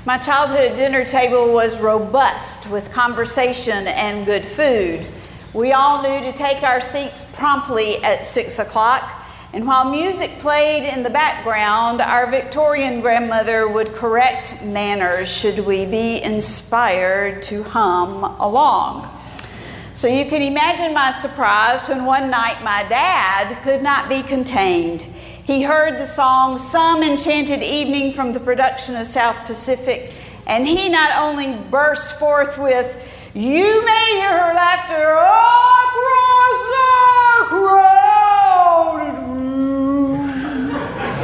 My childhood dinner table was robust with conversation and good food. We all knew to take our seats promptly at 6 o'clock, and while music played in the background, our Victorian grandmother would correct manners should we be inspired to hum along. So you can imagine my surprise when one night my dad could not be contained. He heard the song Some Enchanted Evening from the production of South Pacific, and he not only burst forth with, "You may hear her laughter across the crowded room."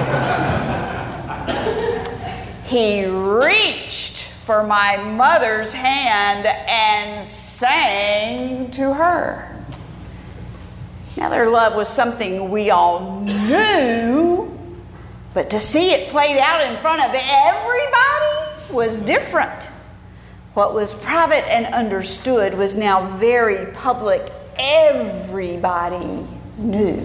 He reached for my mother's hand and sang to her. Now, their love was something we all knew, but to see it played out in front of everybody was different. What was private and understood was now very public. Everybody knew.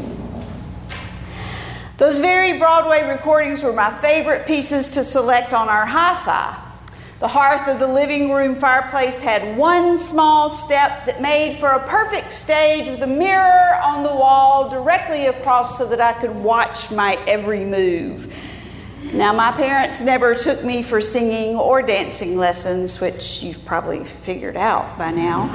Those very Broadway recordings were my favorite pieces to select on our hi-fi. The hearth of the living room fireplace had one small step that made for a perfect stage with a mirror on the wall directly across so that I could watch my every move. Now, my parents never took me for singing or dancing lessons, which you've probably figured out by now.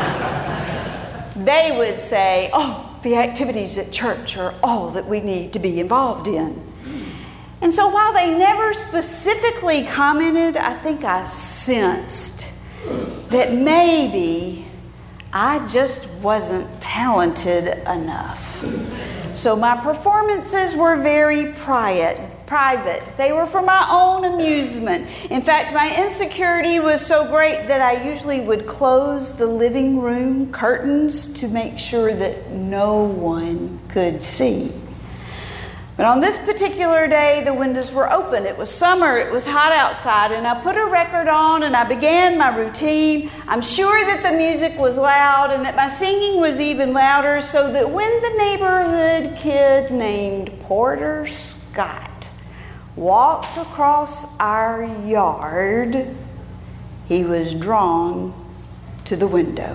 They would say, "Oh, the activities at church are all that we need to be involved in." And so while they never specifically commented, I think I sensed that maybe I just wasn't talented enough. So my performances were very private. They were for my own amusement. In fact, my insecurity was so great that I usually would close the living room curtains to make sure that no one could see. But on this particular day, the windows were open. It was summer, it was hot outside, and I put a record on and I began my routine. I'm sure that the music was loud and that my singing was even louder, so that when the neighborhood kid named Porter Scott walked across our yard, he was drawn to the window.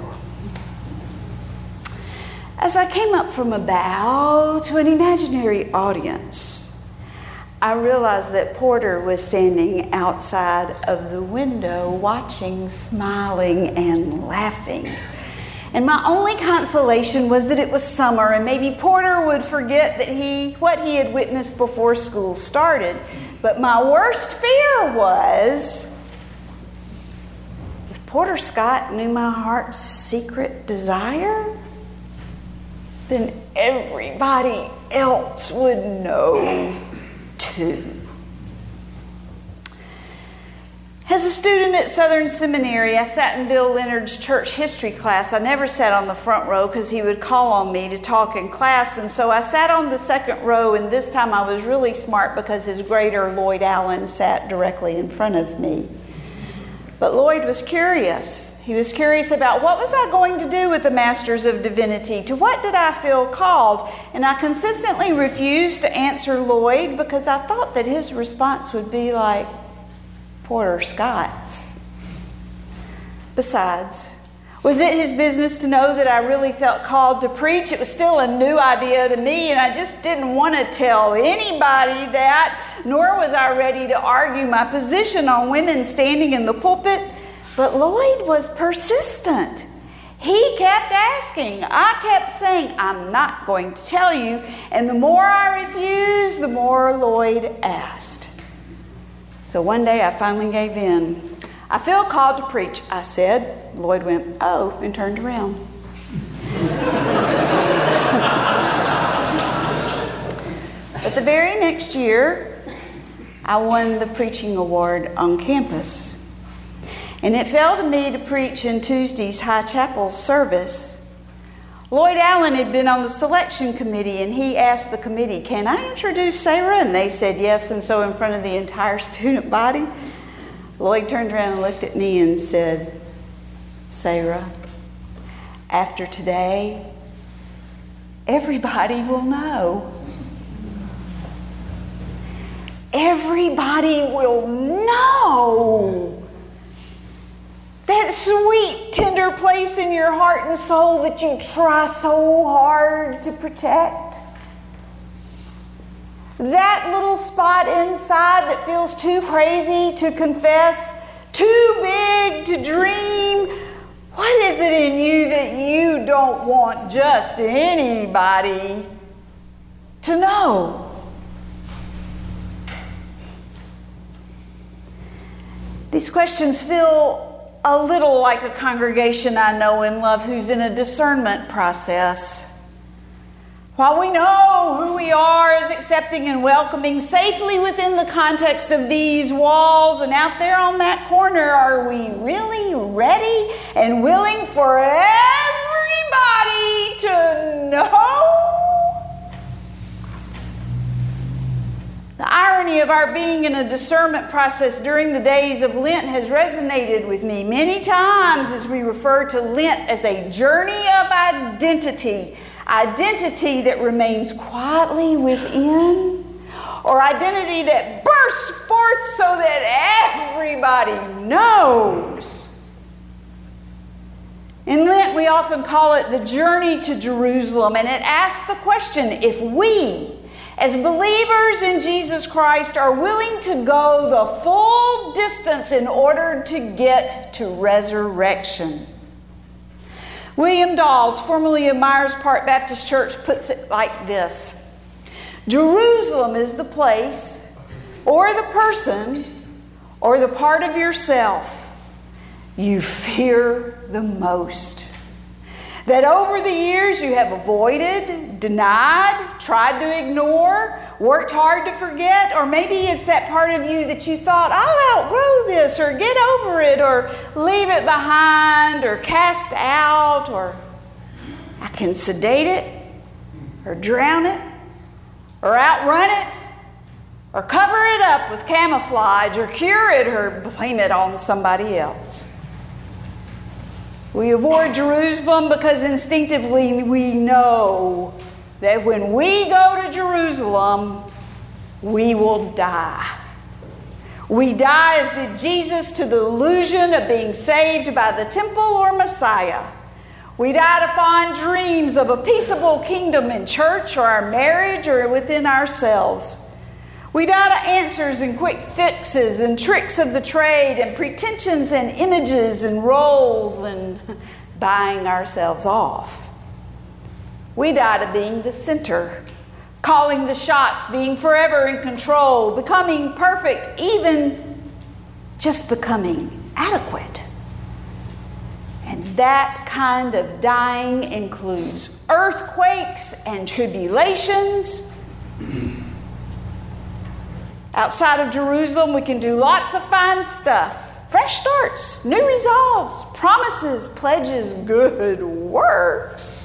As I came up from a bow to an imaginary audience, I realized that Porter was standing outside of the window watching, smiling, and laughing. And my only consolation was that it was summer and maybe Porter would forget that what he had witnessed before school started. But my worst fear was, if Porter Scott knew my heart's secret desire, then everybody else would know too. As a student at Southern Seminary, I sat in Bill Leonard's church history class. I never sat on the front row because he would call on me to talk in class, and so I sat on the second row, and this time I was really smart because his grader, Lloyd Allen, sat directly in front of me. But Lloyd was curious. He was curious about what was I going to do with the Masters of Divinity? To what did I feel called? And I consistently refused to answer Lloyd because I thought that his response would be like Porter Scott's. Besides, was it his business to know that I really felt called to preach? It was still a new idea to me, and I just didn't want to tell anybody that, nor was I ready to argue my position on women standing in the pulpit. But Lloyd was persistent. He kept asking. I kept saying, "I'm not going to tell you." And the more I refused, the more Lloyd asked. So one day I finally gave in. "I feel called to preach," I said. Lloyd went, "Oh," and turned around. But the very next year, I won the preaching award on campus. And it fell to me to preach in Tuesday's High Chapel service. Lloyd Allen had been on the selection committee, and he asked the committee, "Can I introduce Sarah?" And they said yes, and so in front of the entire student body, Lloyd turned around and looked at me and said, "Sarah, after today, everybody will know. Everybody will know place in your heart and soul that you try so hard to protect? That little spot inside that feels too crazy to confess, too big to dream? What is it in you that you don't want just anybody to know? These questions feel a little like a congregation I know and love who's in a discernment process. While we know who we are as accepting and welcoming safely within the context of these walls and out there on that corner, are we really ready and willing for everybody to know? The irony of our being in a discernment process during the days of Lent has resonated with me many times as we refer to Lent as a journey of identity. Identity that remains quietly within, or identity that bursts forth so that everybody knows. In Lent, we often call it the journey to Jerusalem, and it asks the question if we, as believers in Jesus Christ, are willing to go the full distance in order to get to resurrection. William Dawes, formerly of Myers Park Baptist Church, puts it like this: Jerusalem is the place, or the person, or the part of yourself you fear the most. That over the years you have avoided, denied, tried to ignore, worked hard to forget, or maybe it's that part of you that you thought, I'll outgrow this, or get over it, or leave it behind, or cast out, or I can sedate it, or drown it, or outrun it, or cover it up with camouflage, or cure it, or blame it on somebody else. We avoid Jerusalem because instinctively we know that when we go to Jerusalem, we will die. We die, as did Jesus, to the illusion of being saved by the temple or Messiah. We die to fond dreams of a peaceable kingdom in church or our marriage or within ourselves. We die to answers and quick fixes and tricks of the trade and pretensions and images and roles and buying ourselves off. We die to being the center, calling the shots, being forever in control, becoming perfect, even just becoming adequate. And that kind of dying includes earthquakes and tribulations. Outside of Jerusalem, we can do lots of fine stuff. Fresh starts, new resolves, promises, pledges, good works.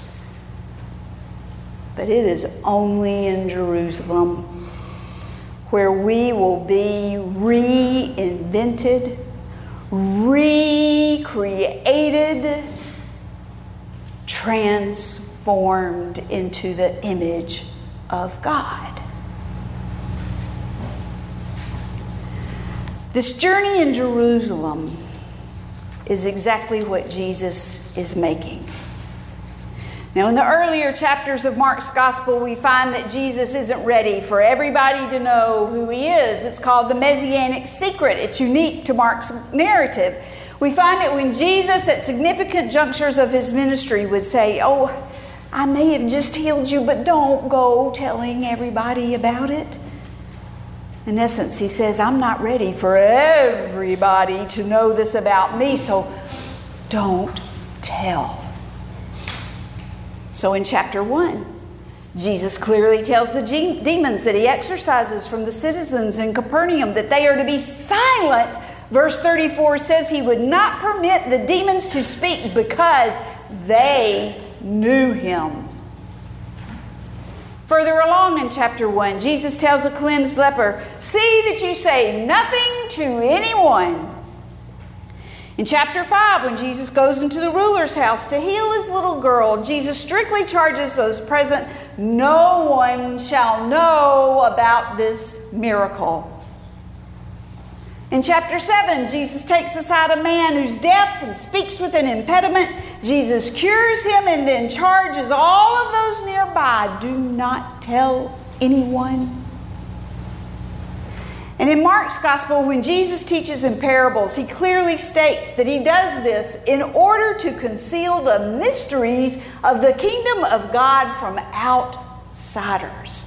But it is only in Jerusalem where we will be reinvented, recreated, transformed into the image of God. This journey in Jerusalem is exactly what Jesus is making. Now, in the earlier chapters of Mark's Gospel, we find that Jesus isn't ready for everybody to know who he is. It's called the Messianic secret. It's unique to Mark's narrative. We find it when Jesus, at significant junctures of his ministry, would say, "Oh, I may have just healed you, but don't go telling everybody about it." In essence, he says, I'm not ready for everybody to know this about me, so don't tell. So in chapter 1, Jesus clearly tells the demons that he exorcises from the citizens in Capernaum that they are to be silent. Verse 34 says he would not permit the demons to speak because they knew him. Further along in chapter 1, Jesus tells a cleansed leper, see that you say nothing to anyone. In chapter 5, when Jesus goes into the ruler's house to heal his little girl, Jesus strictly charges those present, no one shall know about this miracle. In chapter 7, Jesus takes aside a man who's deaf and speaks with an impediment. Jesus cures him and then charges all of those nearby, do not tell anyone. And in Mark's gospel, when Jesus teaches in parables, he clearly states that he does this in order to conceal the mysteries of the kingdom of God from outsiders.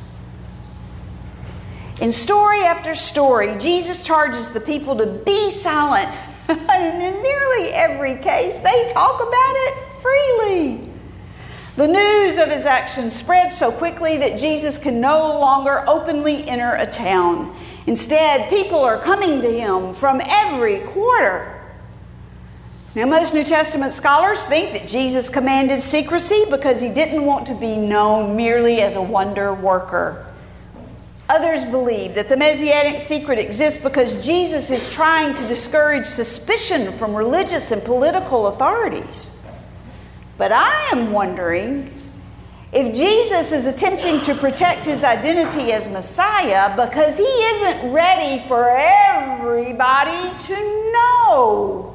In story after story, Jesus charges the people to be silent. And in nearly every case, they talk about it freely. The news of his actions spreads so quickly that Jesus can no longer openly enter a town. Instead, people are coming to him from every quarter. Now, most New Testament scholars think that Jesus commanded secrecy because he didn't want to be known merely as a wonder worker. Others believe that the Messianic secret exists because Jesus is trying to discourage suspicion from religious and political authorities. But I am wondering if Jesus is attempting to protect his identity as Messiah because he isn't ready for everybody to know.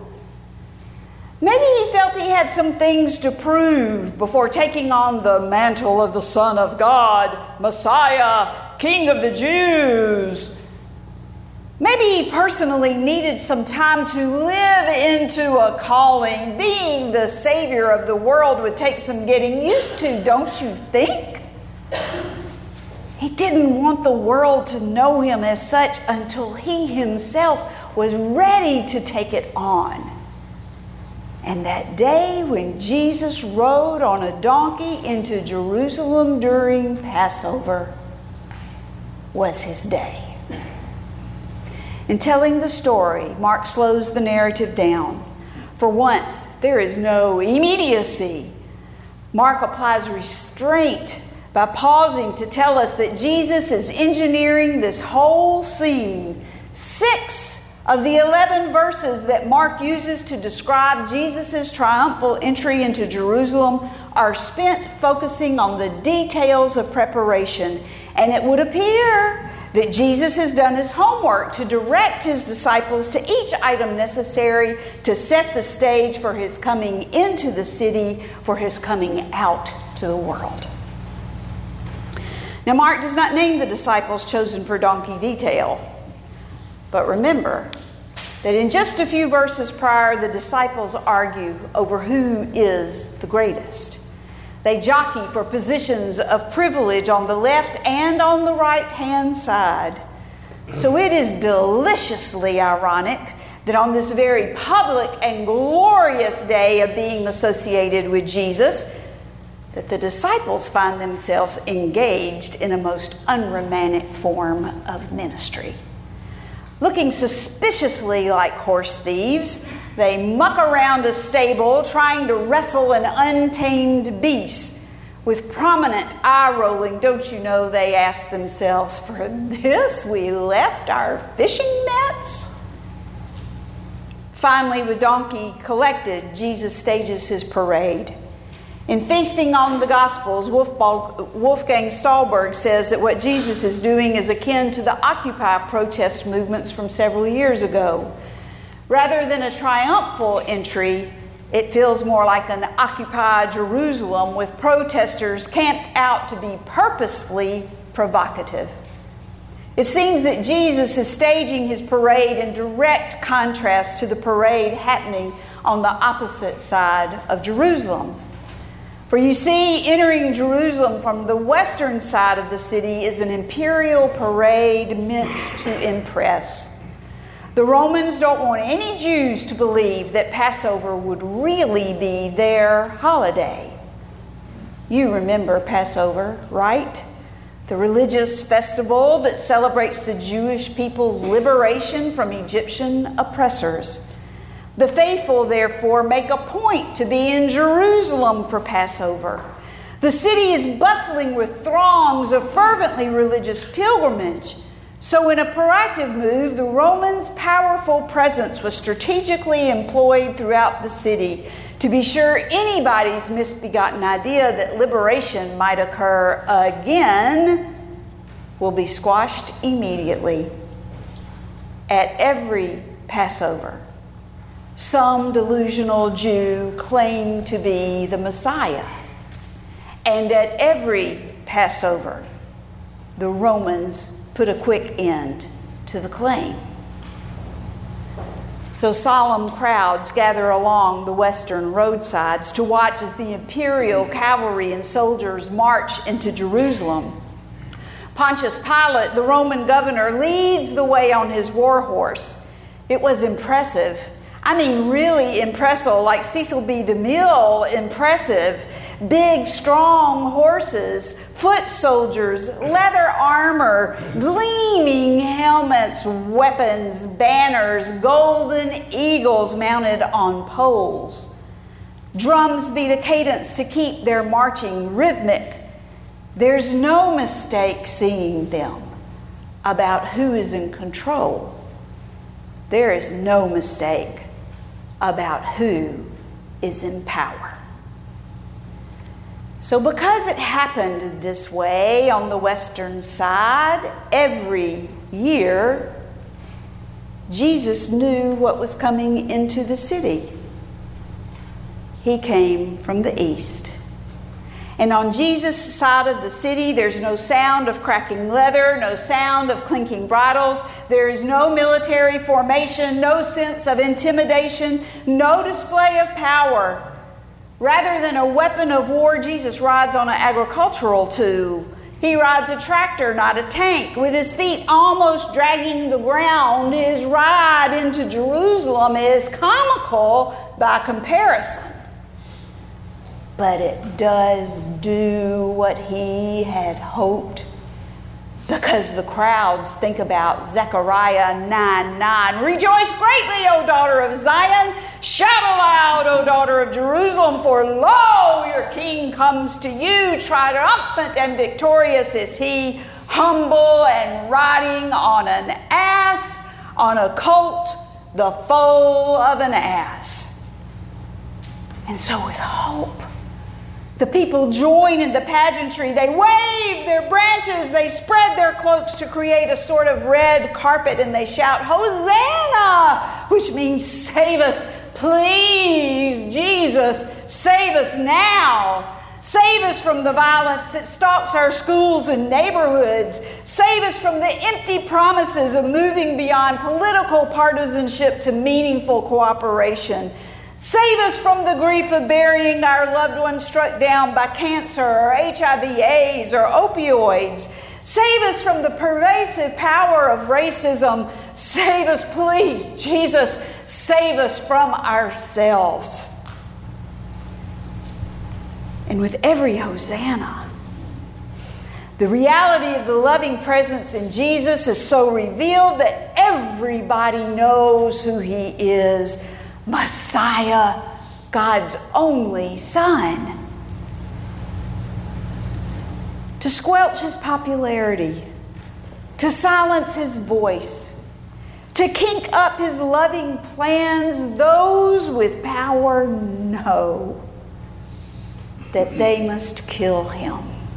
Maybe he felt he had some things to prove before taking on the mantle of the Son of God, Messiah, King of the Jews. Maybe he personally needed some time to live into a calling. Being the Savior of the world would take some getting used to, don't you think? He didn't want the world to know him as such until he himself was ready to take it on. And that day when Jesus rode on a donkey into Jerusalem during Passover was his day. In telling the story, Mark slows the narrative down. For once, there is no immediacy. Mark applies restraint by pausing to tell us that Jesus is engineering this whole scene. 6 of the 11 verses that Mark uses to describe Jesus' triumphal entry into Jerusalem are spent focusing on the details of preparation. And it would appear that Jesus has done his homework to direct his disciples to each item necessary to set the stage for his coming into the city, for his coming out to the world. Now, Mark does not name the disciples chosen for donkey detail. But remember that in just a few verses prior, the disciples argue over who is the greatest. They jockey for positions of privilege on the left and on the right-hand side. So it is deliciously ironic that on this very public and glorious day of being associated with Jesus, that the disciples find themselves engaged in a most unromantic form of ministry. Looking suspiciously like horse thieves, they muck around a stable trying to wrestle an untamed beast. With prominent eye-rolling, don't you know, they ask themselves, for this we left our fishing nets? Finally, with donkey collected, Jesus stages his parade. In Feasting on the Gospels, Wolfgang Stahlberg says that what Jesus is doing is akin to the Occupy protest movements from several years ago. Rather than a triumphal entry, it feels more like an Occupy Jerusalem with protesters camped out to be purposefully provocative. It seems that Jesus is staging his parade in direct contrast to the parade happening on the opposite side of Jerusalem. For you see, entering Jerusalem from the western side of the city is an imperial parade meant to impress. The Romans don't want any Jews to believe that Passover would really be their holiday. You remember Passover, right? The religious festival that celebrates the Jewish people's liberation from Egyptian oppressors. The faithful, therefore, make a point to be in Jerusalem for Passover. The city is bustling with throngs of fervently religious pilgrimage. So in a proactive move, the Romans' powerful presence was strategically employed throughout the city to be sure anybody's misbegotten idea that liberation might occur again will be squashed immediately. at every Passover, some delusional Jew claimed to be the Messiah. And at every Passover, the Romans put a quick end to the claim. So solemn crowds gather along the western roadsides to watch as the imperial cavalry and soldiers march into Jerusalem. Pontius Pilate, the Roman governor, leads the way on his war horse. It was impressive. I mean, really impressive, like Cecil B. DeMille impressive. Big, strong horses, foot soldiers, leather armor, gleaming helmets, weapons, banners, golden eagles mounted on poles. Drums beat a cadence to keep their marching rhythmic. There's no mistake seeing them about who is in control. There is no mistake about who is in power. So because it happened this way on the western side, every year, Jesus knew what was coming into the city. He came from the east. And on Jesus' side of the city, there's no sound of cracking leather, no sound of clinking bridles. There is no military formation, no sense of intimidation, no display of power. Rather than a weapon of war, Jesus rides on an agricultural tool. He rides a tractor, not a tank. With his feet almost dragging the ground, his ride into Jerusalem is comical by comparison. But it does do what he had hoped, because the crowds think about Zechariah 9:9. Rejoice greatly, O daughter of Zion. Shout aloud, O daughter of Jerusalem, for lo, your king comes to you. Triumphant and victorious is he, humble and riding on an ass, on a colt, the foal of an ass. And so with hope, the people join in the pageantry. They wave their branches. They spread their cloaks to create a sort of red carpet, and they shout, Hosanna, which means save us, please, Jesus, save us now. Save us from the violence that stalks our schools and neighborhoods. Save us from the empty promises of moving beyond political partisanship to meaningful cooperation. Save us from the grief of burying our loved ones struck down by cancer or HIV/AIDS or opioids. Save us from the pervasive power of racism. Save us, please, Jesus. Save us from ourselves. And with every Hosanna, the reality of the loving presence in Jesus is so revealed that everybody knows who he is. Messiah, God's only Son. To squelch his popularity, to silence his voice, to kink up his loving plans, those with power know that they must kill him.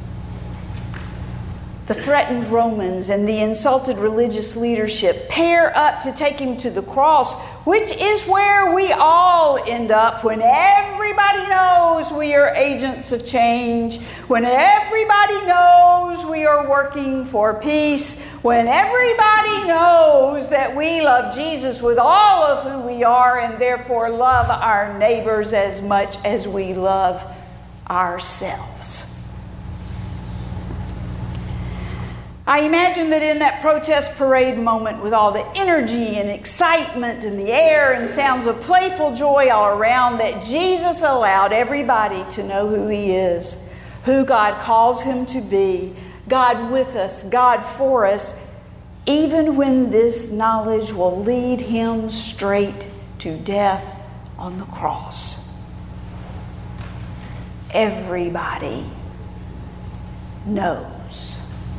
The threatened Romans and the insulted religious leadership pair up to take him to the cross, which is where we all end up when everybody knows we are agents of change, when everybody knows we are working for peace, when everybody knows that we love Jesus with all of who we are and therefore love our neighbors as much as we love ourselves. I imagine that in that protest parade moment, with all the energy and excitement in the air and sounds of playful joy all around, that Jesus allowed everybody to know who he is, who God calls him to be, God with us, God for us, even when this knowledge will lead him straight to death on the cross. Everybody knows.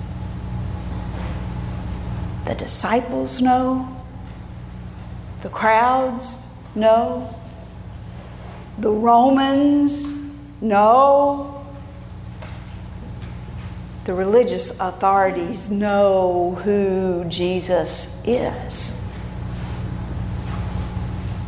The disciples know. The crowds know. The Romans know. The religious authorities know who Jesus is.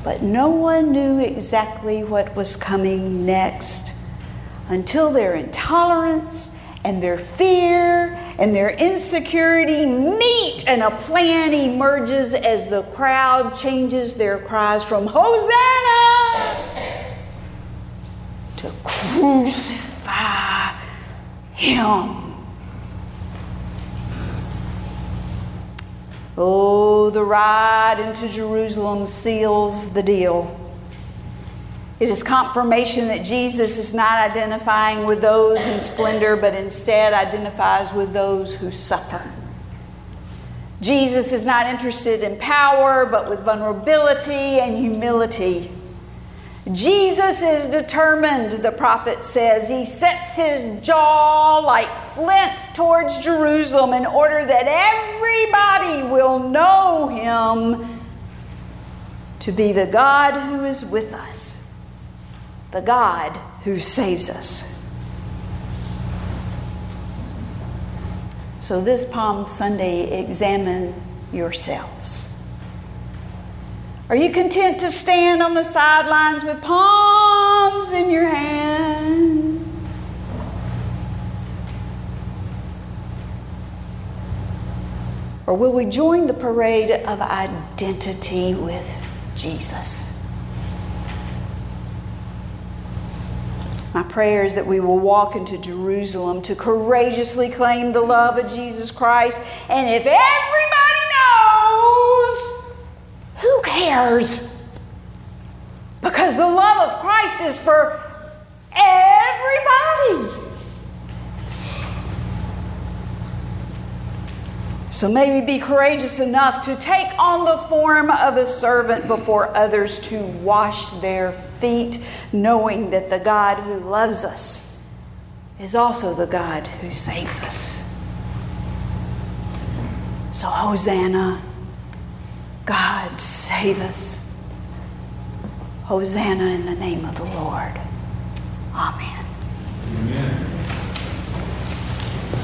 But no one knew exactly what was coming next until their intolerance and their fear and their insecurity meet and a plan emerges as the crowd changes their cries from Hosanna to crucify him. Oh, the ride into Jerusalem seals the deal. It is confirmation that Jesus is not identifying with those in splendor, but instead identifies with those who suffer. Jesus is not interested in power, but with vulnerability and humility. Jesus is determined, the prophet says. He sets his jaw like flint towards Jerusalem in order that everybody will know him to be the God who is with us, the God who saves us. So this Palm Sunday, examine yourselves. Are you content to stand on the sidelines with palms in your hand? Or will we join the parade of identity with Jesus? My prayer is that we will walk into Jerusalem to courageously claim the love of Jesus Christ. And if everybody knows, who cares? Because the love of Christ is for everybody. So may we be courageous enough to take on the form of a servant before others to wash their feet, knowing that the God who loves us is also the God who saves us. So Hosanna, God save us. Hosanna in the name of the Lord. Amen.